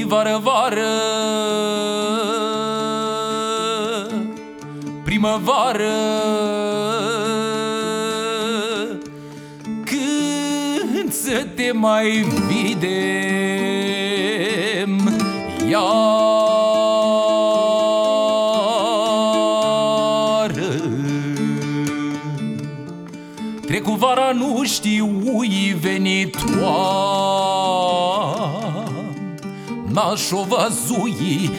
vară, vară, primăvară, când să te mai videm iară. Trecu vara, nu știu-i venitoare, n-aș-o văzui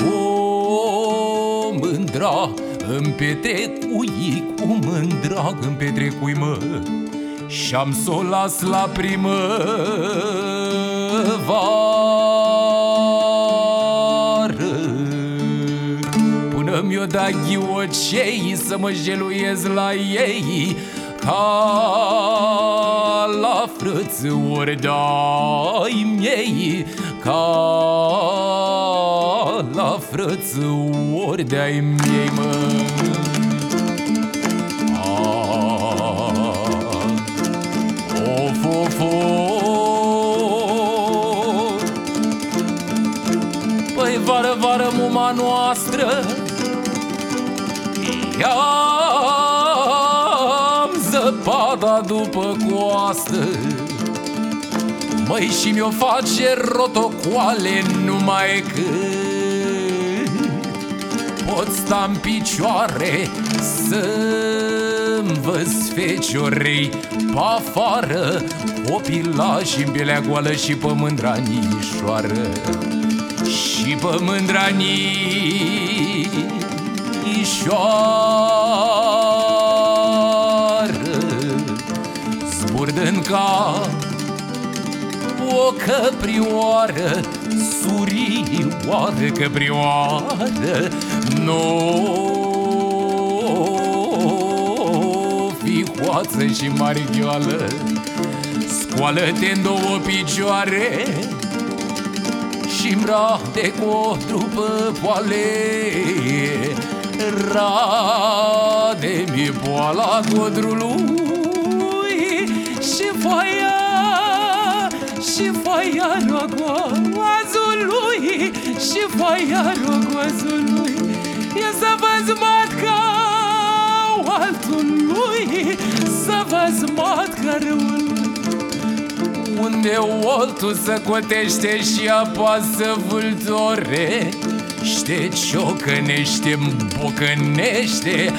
o mândra, îmi petrecui cu mândra, îmi petrecui, mă, și-am s-o las la primăvară, până mi-o da ghiocei să mă jeluiez la ei, ca la frățuri de-ai miei, ca la frățuri de-ai miei, mă. Of, of, of. Păi vară, vară, muma noastră, ia-mi zăpada după coastă, măi, și mi-o face rotocoale, numai că pot sta în picioare să-mi văz feciorii p-afară, copilași în pielea goală și pe mândra nișoară, și pe mândra nișoară, zburdând ca o căprioară, surioară căprioară, n-o fi hoață și marghioală. Scoală-te în două picioare și-mi rade codru pe poale, rade-mi poala codrului și foaia, și foaia rogoazului, și foaia rogoazului. E să vă matca altului, să vă matca râului, unde oltul se cotește și apasă vâltore, ște ciocănește, bocănește.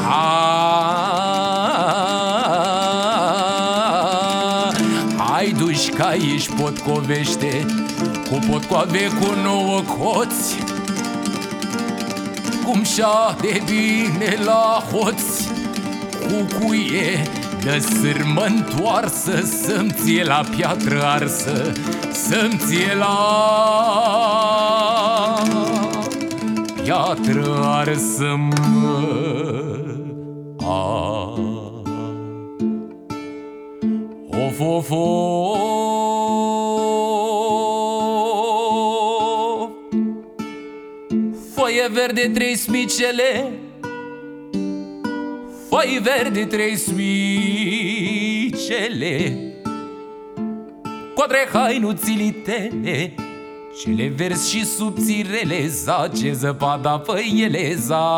Hai duși ca aici potcovește, cu potcoave cu 9 coți, cum și-a de bine la hoți, cu cuie de sârmă întoarsă, să-mi ție la piatră arsă, să-mi ție la piatră arsă, mă. Of, of, of. Foaie verde, 3 smicele, foaie verde, 3 smicele, coadre hainuțilitele, cele verzi și subțirele, zace zăpada pe ele,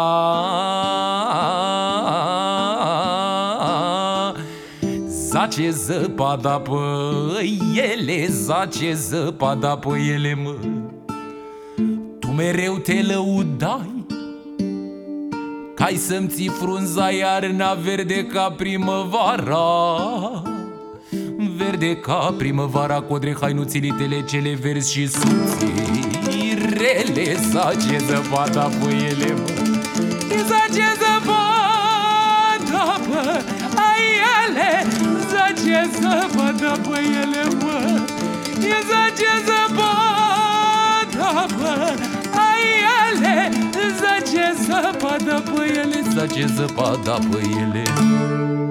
zace zăpada pe ele, zace zăpada pe ele, mă. Tu mereu te lăudai că-ai să-mi ții frunza iarna verde ca primăvara, verde ca primăvara, codre hainuțilitele, cele verzi și subțirele, zace zăpada pe ele, mă. Zace zăpada pe ele, zace zăpada pe ele, mă. Zace zăpada pe ele, zace zăpada pe ele, zace zăpada pe ele.